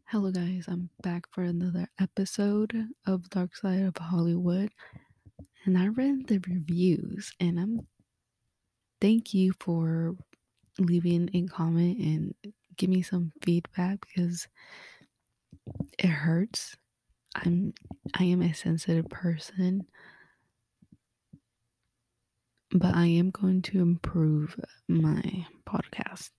Hello, guys. I'm back for another episode of Dark Side of Hollywood. And I read the reviews, and thank you for leaving a comment and give me some feedback because it hurts. I am a sensitive person, but I am going to improve my podcast.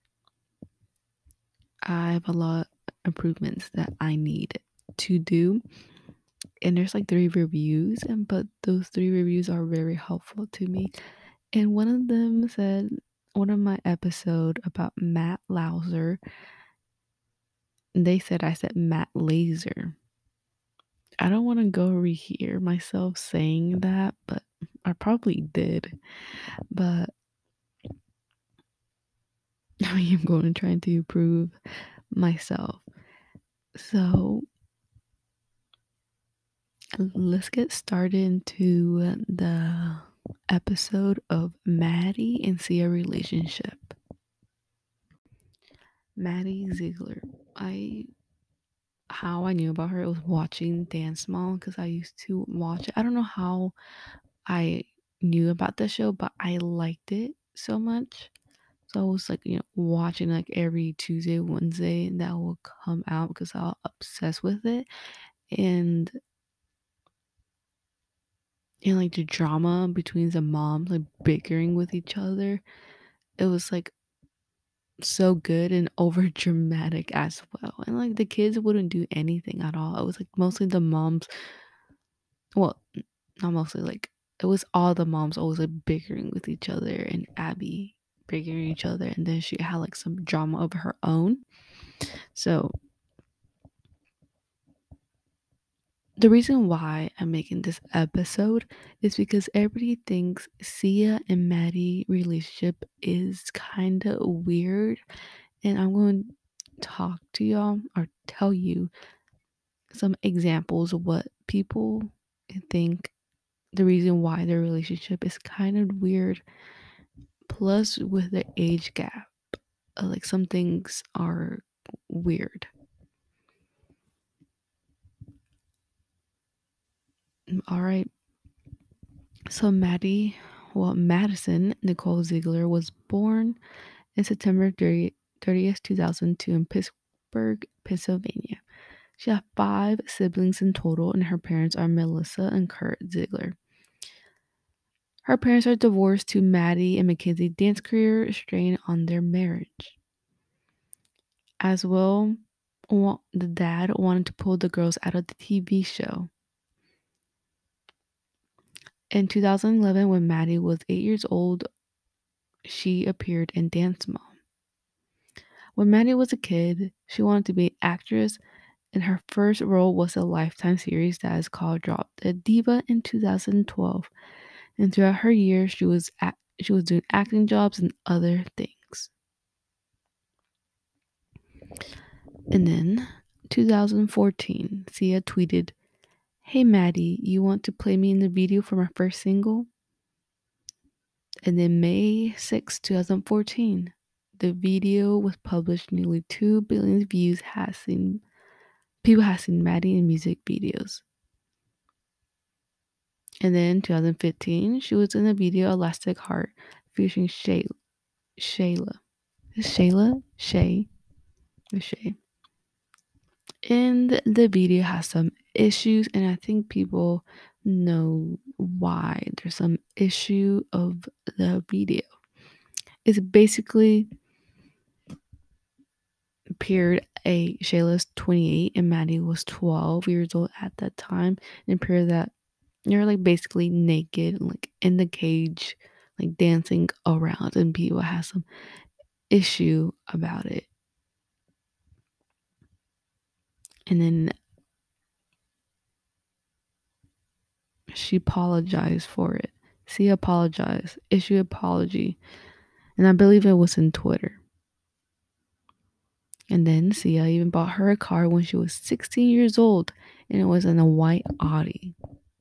I have a lot of improvements that I need to do. And there's like 3 reviews, but those 3 reviews are very helpful to me. And one of them said, one of my episode about Matt Lauser, they said I said Matt Laser. I don't want to go rehear myself saying that, but I probably did. But I am going to try to improve myself. So let's get started into the episode of Maddie and Sia relationship. Maddie Ziegler. How I knew about her, it was watching Dance Mom because I used to watch it. I don't know how I knew about the show, but I liked it so much. So I was like, watching like every Tuesday, Wednesday that will come out because I was obsessed with it. And like the drama between the moms like bickering with each other. It was like so good and over dramatic as well. And like the kids wouldn't do anything at all. It was like mostly the moms, well, not mostly, like it was all the moms always like bickering with each other and Abby bickering each other, and then she had like some drama of her own. So the reason why I'm making this episode is because everybody thinks Sia and Maddie relationship is kind of weird, and I'm going to talk to y'all or tell you some examples of what people think the reason why their relationship is kind of weird. Plus, with the age gap, like some things are weird. All right. So Madison Nicole Ziegler was born in September 30th, 2002 in Pittsburgh, Pennsylvania. She had 5 siblings in total, and her parents are Melissa and Kurt Ziegler. Her parents are divorced to Maddie and Mackenzie dance career strain on their marriage. As well, the dad wanted to pull the girls out of the TV show. In 2011, when Maddie was 8 years old, she appeared in Dance Mom. When Maddie was a kid, she wanted to be an actress, and her first role was a Lifetime series that is called Drop Dead Diva in 2012. And throughout her years, she was doing acting jobs and other things. And then 2014, Sia tweeted, "Hey Maddie, you want to play me in the video for my first single?" And then May 6, 2014, the video was published. Nearly 2 billion views people have seen Maddie in music videos. And then 2015, she was in the video Elastic Heart featuring Shayla. Is Shayla? Shay? Or Shay? And the video has some issues, and I think people know why there's some issue of the video. It's basically Shayla's 28 and Maddie was 12 years old at that time, and appeared that you're like basically naked, like in the cage, like dancing around, and people have some issue about it. And then she apologized for it. She apologized, issue apology, and I believe it was in Twitter. And then Sia even bought her a car when she was 16 years old, and it was in a white Audi.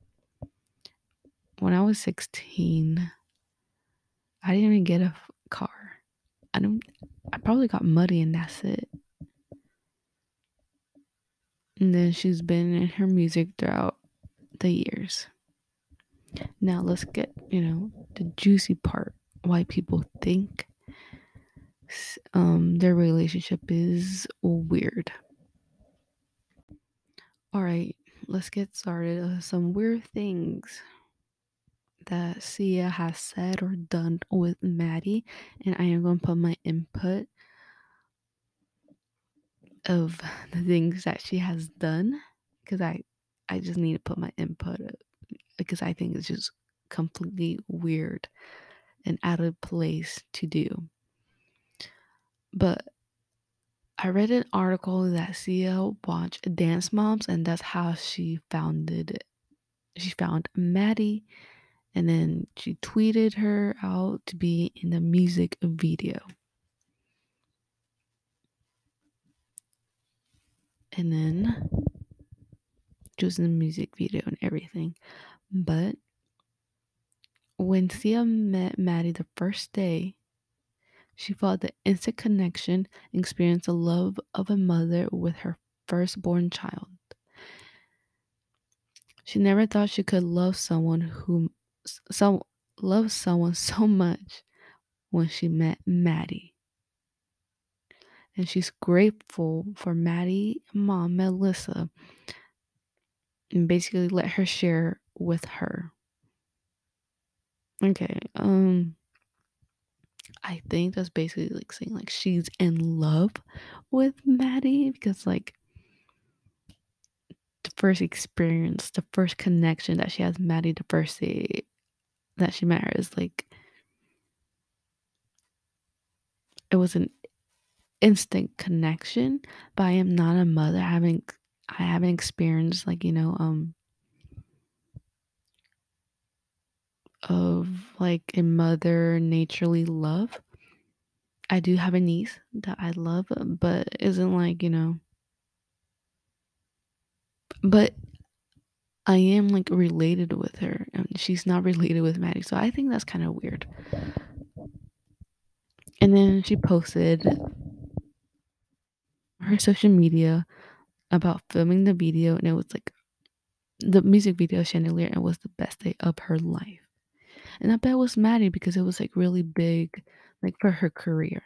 When I was 16, I didn't even get a car. I probably got muddy and that's it. And then she's been in her music throughout the years. Now let's get, the juicy part. Why people think their relationship is weird. All right, let's get started. Some weird things that Sia has said or done with Maddie, and I am going to put my input of the things that she has done because I just need to put my input because I think it's just completely weird and out of place to do. But I read an article that Sia watched Dance Moms, and that's how she found Maddie, and then she tweeted her out to be in the music video. And then she was in the music video and everything. But when Sia met Maddie the first day, she felt the instant connection and experienced the love of a mother with her firstborn child. She never thought she could love someone love someone so much when she met Maddie. And she's grateful for Maddie's mom, Melissa, and basically let her share with her. Okay, I think that's basically like saying like she's in love with Maddie because like the first experience, the first connection that she has Maddie the first day that she met her is like it was an instant connection, but I am not a mother. I haven't experienced like, of like a mother naturally love. I do have a niece that I love, but isn't like, but I am like related with her and she's not related with Maddie. So I think that's kind of weird. And then she posted her social media about filming the video, and it was like the music video Chandelier, and was the best day of her life. And I bet it was Maddie because it was like really big, like for her career.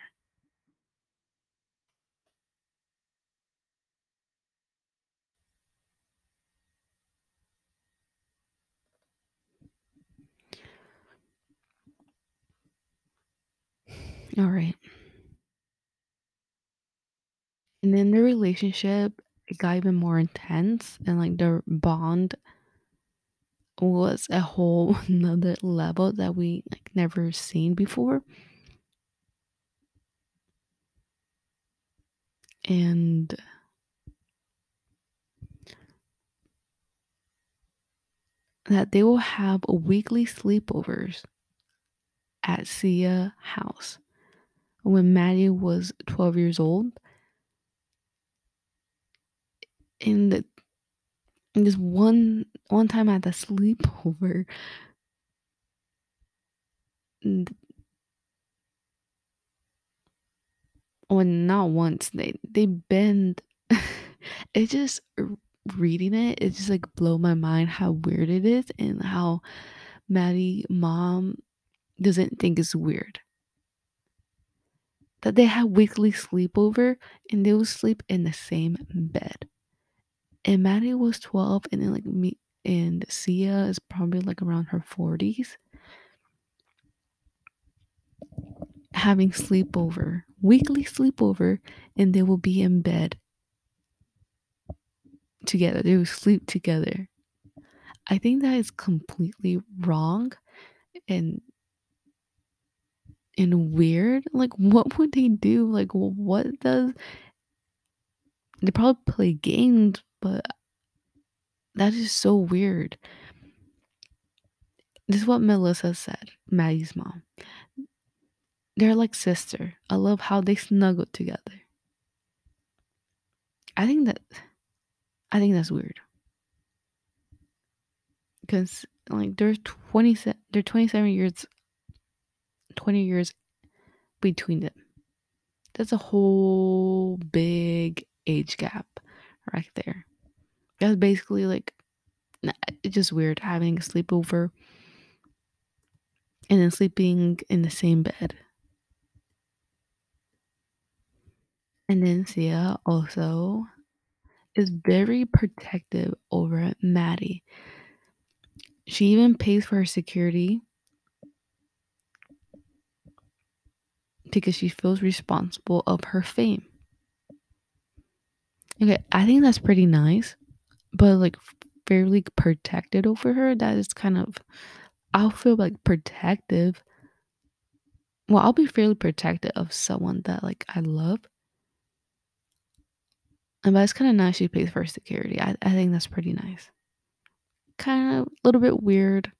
All right. And then the relationship it got even more intense, and like the bond was a whole another level that we like never seen before. And that they will have weekly sleepovers at Sia house. When Maddie was 12 years old, and this one time at the sleepover, well, not once, they bend. It just reading it just like blow my mind how weird it is and how Maddie mom doesn't think it's weird that they have weekly sleepover and they will sleep in the same bed. And Maddie was 12, and then like me and Sia is probably like around her 40s, having sleepover, weekly sleepover, and they will be in bed together. They will sleep together. I think that is completely wrong and weird. Like, what would they do? Like, what does they probably play games, but that is so weird. This is what Melissa said, Maddie's mom. They're like sister. I love how they snuggle together. I think that I think that's weird because like they're 27 years 20 years between them. That's a whole big age gap right there. That's basically like it's just weird having a sleepover and then sleeping in the same bed. And then Sia also is very protective over Maddie. She even pays for her security because she feels responsible of her fame. Okay, I think that's pretty nice, but like fairly protected over her. That is kind of I'll feel like protective. Well, I'll be fairly protective of someone that like I love. And but it's kind of nice she pays for her security. I think that's pretty nice. Kind of a little bit weird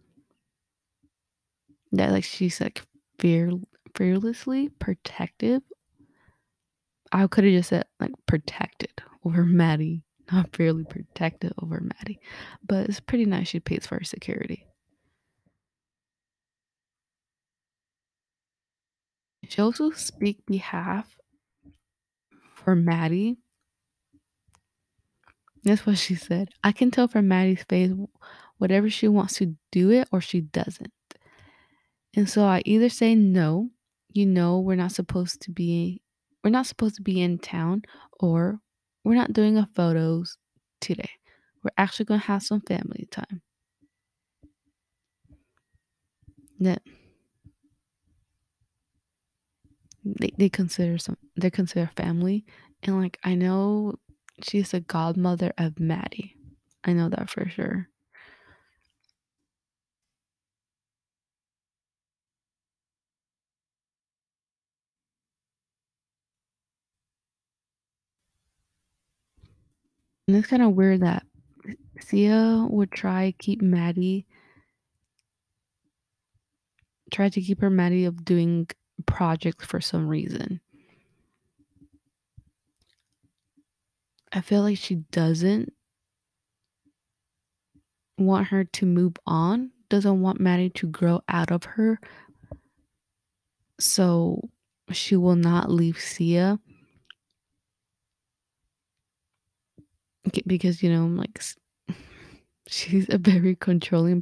that like she's like fear fearlessly protective. I could have just said like protected over Maddie, not fairly protected over Maddie. But it's pretty nice she pays for her security. She also speak behalf for Maddie. That's what she said. I can tell from Maddie's face whatever she wants to do it or she doesn't. And so I either say no, we're not supposed to be in town, or we're not doing a photos today. We're actually gonna have some family time. That they consider family. And like I know she's the godmother of Maddie. I know that for sure. And it's kind of weird that Sia would try to keep her Maddie of doing projects for some reason. I feel like she doesn't want her to move on, doesn't want Maddie to grow out of her. So she will not leave Sia because, like she's a very controlling,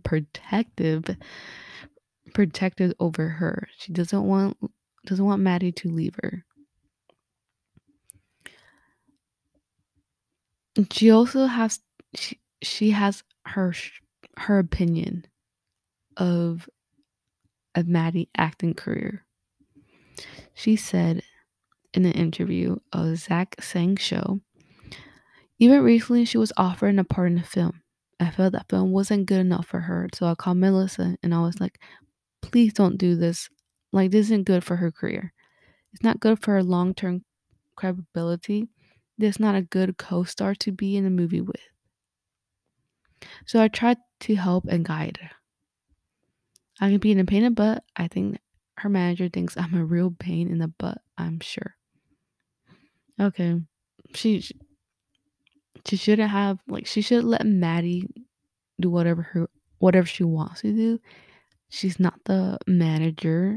protective over her. She doesn't want Maddie to leave her. She also has she has her opinion of a Maddie acting career. She said in an interview of Zach Sang show, even recently she was offered a part in the film. I felt that film wasn't good enough for her, so I called Melissa and I was like, please don't do this. Like, this isn't good for her career. It's not good for her long term credibility. This is not a good co star to be in a movie with. So I tried to help and guide her. I can be in a pain in the butt. I think her manager thinks I'm a real pain in the butt, I'm sure. Okay. She she shouldn't have like she should let Maddie do whatever she wants to do. She's not the manager.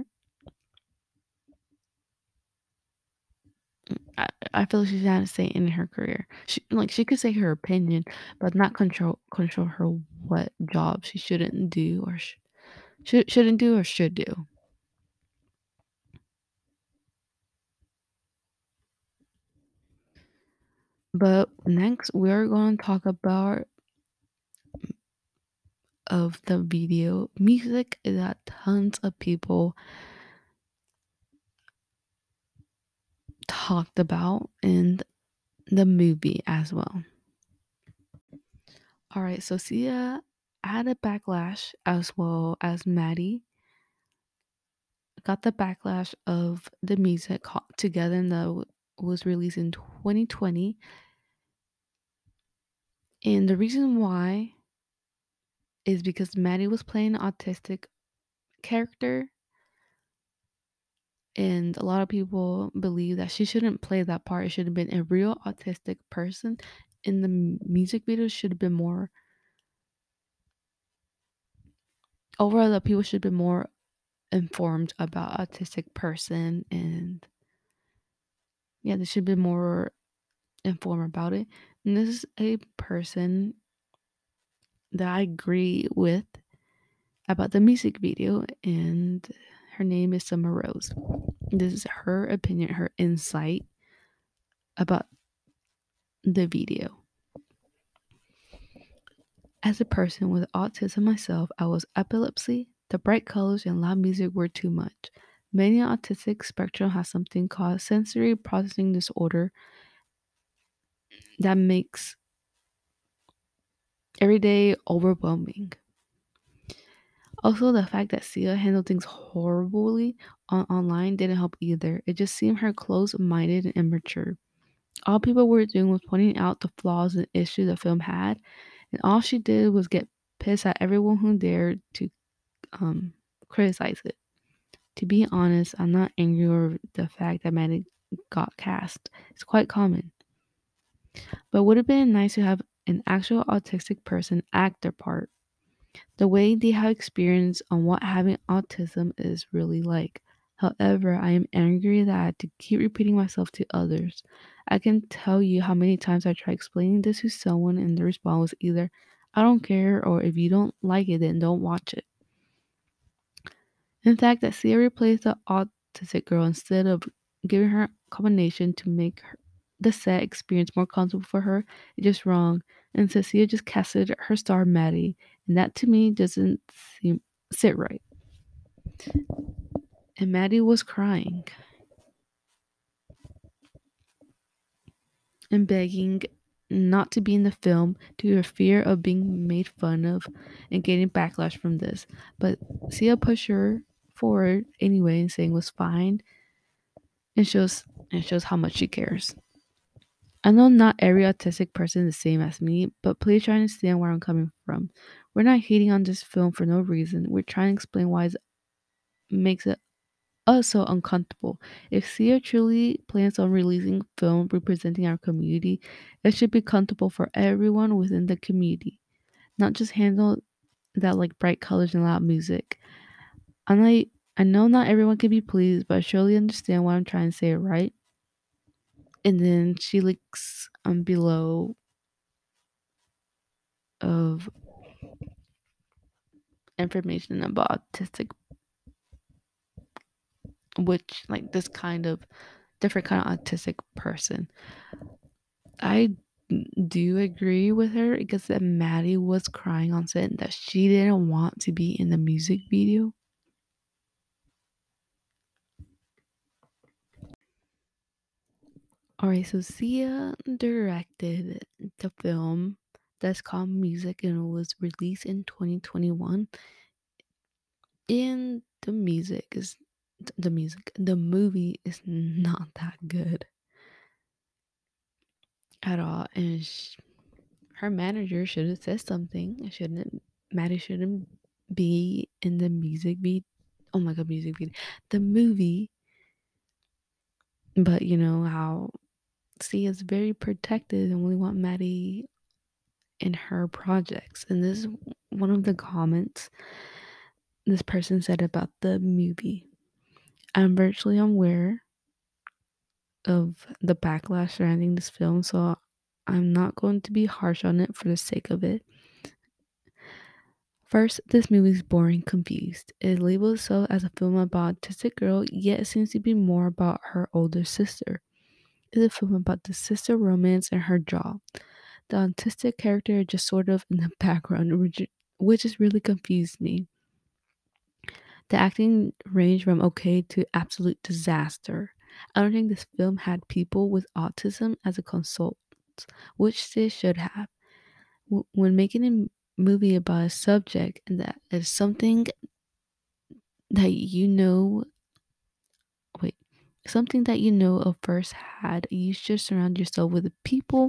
I feel like she's not a say in her career. She could say her opinion, but not control her what job she shouldn't do or shouldn't do or should do. But next we're going to talk about of the video music that tons of people talked about in the movie as well. All right, so Sia had a backlash as well as Maddie got the backlash of the music together that was released in 2020. And the reason why is because Maddie was playing an autistic character, and a lot of people believe that she shouldn't play that part. It should have been a real autistic person. In the music video, should have been more overall. The people should be more informed about autistic person, and yeah, they should be more informed about it. And this is a person that I agree with about the music video, and her name is Summer Rose. This is her opinion, her insight about the video. As a person with autism myself, I was epilepsy. The bright colors and loud music were too much. Many autistic spectrum has something called sensory processing disorder that makes every day overwhelming. Also, the fact that Sia handled things horribly online didn't help either. It just seemed her closed-minded and immature. All people were doing was pointing out the flaws and issues the film had, and all she did was get pissed at everyone who dared to um, criticize it. To be honest, I'm not angry over the fact that Maddie got cast. It's quite common. But it would have been nice to have an actual autistic person act their part. The way they have experience on what having autism is really like. However, I am angry that I had to keep repeating myself to others. I can tell you how many times I tried explaining this to someone and the response was either, I don't care, or if you don't like it, then don't watch it. In fact, that Sia replaced the autistic girl instead of giving her a combination to make the set experience more comfortable for her is just wrong. And so Sia just casted her star Maddie, and that to me doesn't seem sit right. And Maddie was crying and begging not to be in the film due to fear of being made fun of and getting backlash from this. But Sia pushed her forward anyway and saying it was fine and shows how much she cares. I know not every autistic person is the same as me, but please try to understand where I'm coming from. We're not hating on this film for no reason. We're trying to explain why it makes it us so uncomfortable. If Sia truly plans on releasing film representing our community, it should be comfortable for everyone within the community, not just handle that like bright colors and loud music. I know not everyone can be pleased, but I surely understand why I'm trying to say it right. And then she links below of information about autistic, which like this kind of different kind of autistic person. I do agree with her because that Maddie was crying on set and that she didn't want to be in the music video. Alright, so Sia directed the film that's called Music and it was released in 2021. And the movie is not that good at all. And her manager should have said something. Maddie shouldn't be in the music beat. Oh my god, music beat. The movie. But you know how C is very protected and we want Maddie in her projects. And this is one of the comments this person said about the movie. I'm virtually unaware of the backlash surrounding this film, so I'm not going to be harsh on it for the sake of it. First, this movie is boring, confused. It labels itself as a film about autistic girl, yet it seems to be more about her older sister. It's a film about the sister romance and her job. The autistic character is just sort of in the background, which has really confused me. The acting ranged from okay to absolute disaster. I don't think this film had people with autism as a consultant, which they should have. When making a movie about a subject and that is something that you know, wait, something that you know of firsthand, you should surround yourself with people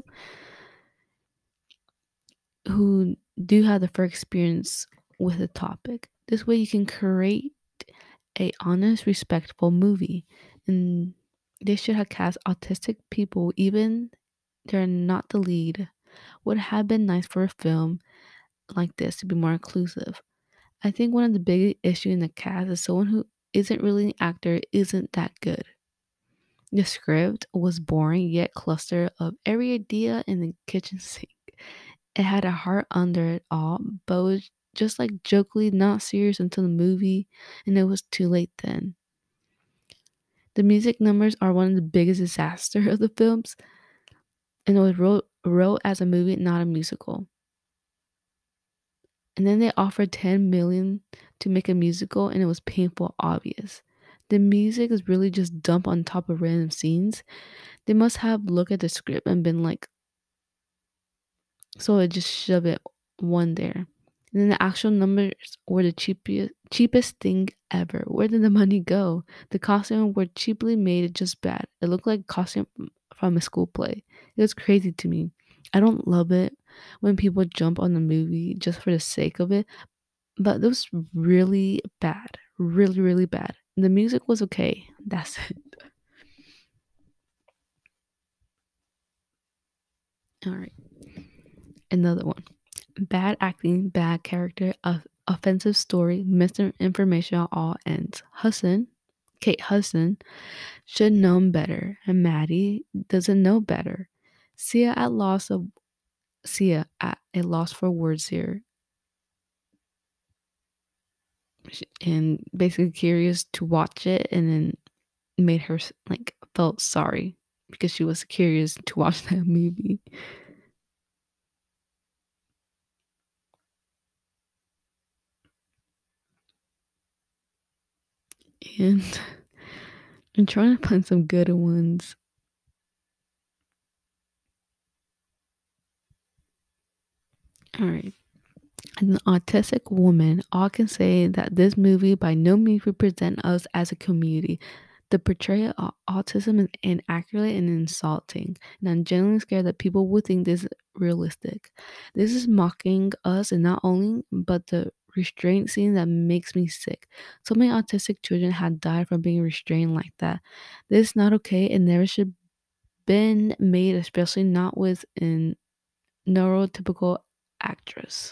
who do have the first experience with the topic. This way you can create a honest, respectful movie. And they should have cast autistic people, even they're not the lead. Would have been nice for a film like this to be more inclusive. I think one of the big issues in the cast is someone who isn't really an actor isn't that good. The script was boring yet cluster of every idea in the kitchen sink. It had a heart under it all, but was just like jokingly not serious until the movie, and it was too late then. The music numbers are one of the biggest disaster of the films, and it was wrote as a movie, not a musical. And then they offered 10 million to make a musical, and it was painful obvious. The music is really just dumped on top of random scenes. They must have looked at the script and been like, so I just shove it one there. And then the actual numbers were the cheapest thing ever. Where did the money go? The costumes were cheaply made, just bad. It looked like costume from a school play. It was crazy to me. I don't love it when people jump on the movie just for the sake of it, but it was really bad. Really, really bad. The music was okay. That's it. All right. Another one. Bad acting, bad character, offensive story, misinformation on all ends. Kate Hudson, should known better, and Maddie doesn't know better. Sia at a loss for words here, and basically curious to watch it, and then made her like felt sorry because she was curious to watch that movie. And I'm trying to find some good ones. All right. An autistic woman, all can say that this movie by no means represent us as a community. The portrayal of autism is inaccurate and insulting, and I'm genuinely scared that people will think this is realistic. This is mocking us, and not only, but the restraint scene that makes me sick. So many autistic children have died from being restrained like that. This is not okay and never should been made, especially not with a neurotypical actress.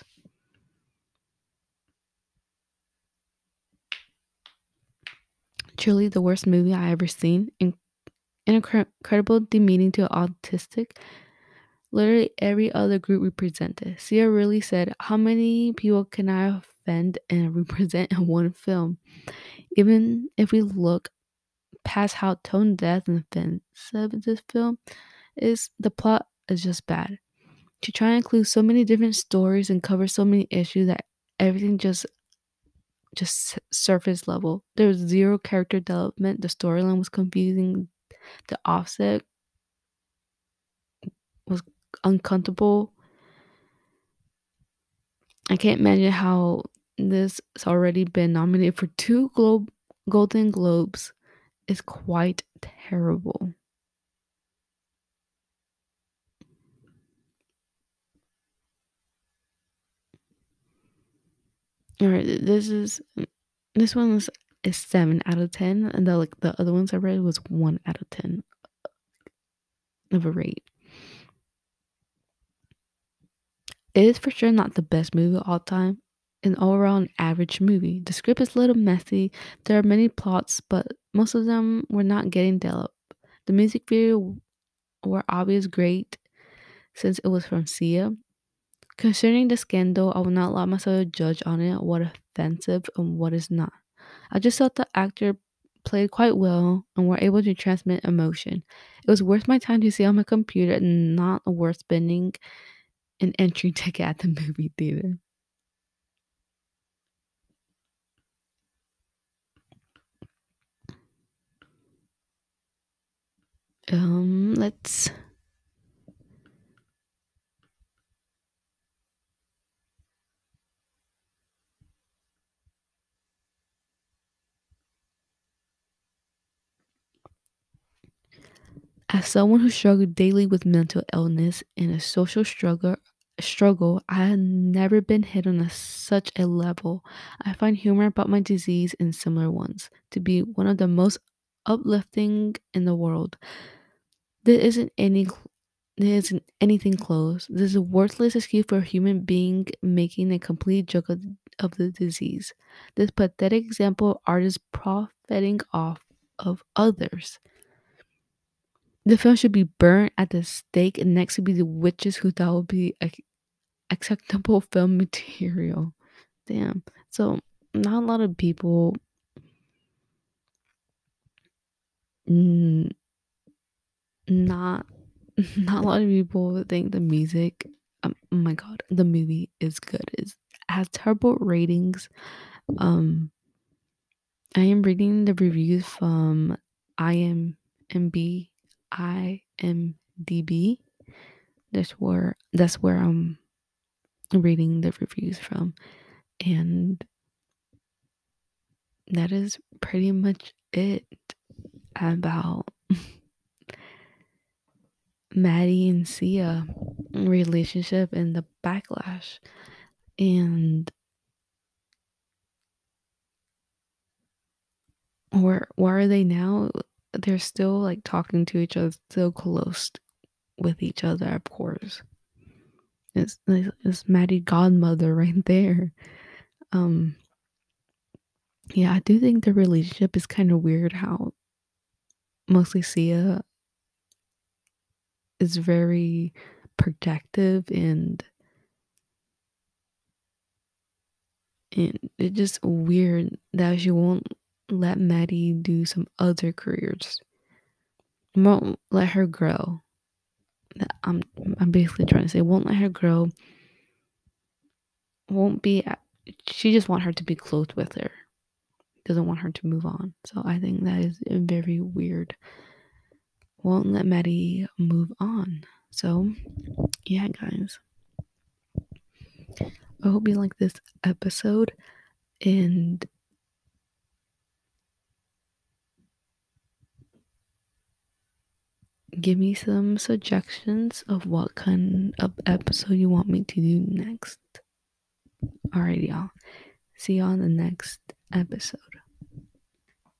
Truly the worst movie I ever seen. Incredible demeaning to autistic. Literally every other group represented. Sia really said, "How many people can I offend and represent in one film?" Even if we look past how tone deaf and offensive this film is, the plot is just bad. To try and include so many different stories and cover so many issues that everything just surface level. There was zero character development. The storyline was confusing. The offset was uncomfortable. I can't imagine how this has already been nominated for two Golden Globes. Is quite terrible. All right, this one is 7 out of 10, and the other ones I read was 1 out of 10 of a rate. It is for sure not the best movie of all time. An overall an average movie. The script is a little messy. There are many plots, but most of them were not getting developed. The music video were obvious great since it was from Sia. Concerning the scandal, I will not allow myself to judge on it what is offensive and what is not. I just thought the actor played quite well and were able to transmit emotion. It was worth my time to see on my computer and not worth spending an entry ticket at the movie theater. Let's As someone who struggled daily with mental illness and a social struggle, I had never been hit on such a level. I find humor about my disease and similar ones to be one of the most uplifting in the world. There isn't any there isn't anything close. This is a worthless excuse for a human being making a complete joke of the disease. This pathetic example of artists profiting off of others. The film should be burnt at the stake, and next would be the witches who thought would be acceptable film material. Damn. So not a lot of people mm, not not a lot of people think the music oh my god, the movie is good. It has terrible ratings. I am reading the reviews from IMDb. IMDb. That's where I'm reading the reviews from, and that is pretty much it about Maddie and Sia relationship and the backlash. And where are they now? They're still like talking to each other, still close with each other, of course. It's Maddie godmother right there. Um yeah, I do think the relationship is kind of weird how mostly Sia is very protective and it's just weird that she won't let Maddie do some other careers. Won't let her grow. I'm I'm basically trying to say won't let her grow. Won't be. She just want her to be close with her. Doesn't want her to move on. So I think that is very weird. Won't let Maddie move on. So yeah, guys. I hope you like this episode and give me some suggestions of what kind of episode you want me to do next. Alright, y'all. See you on the next episode.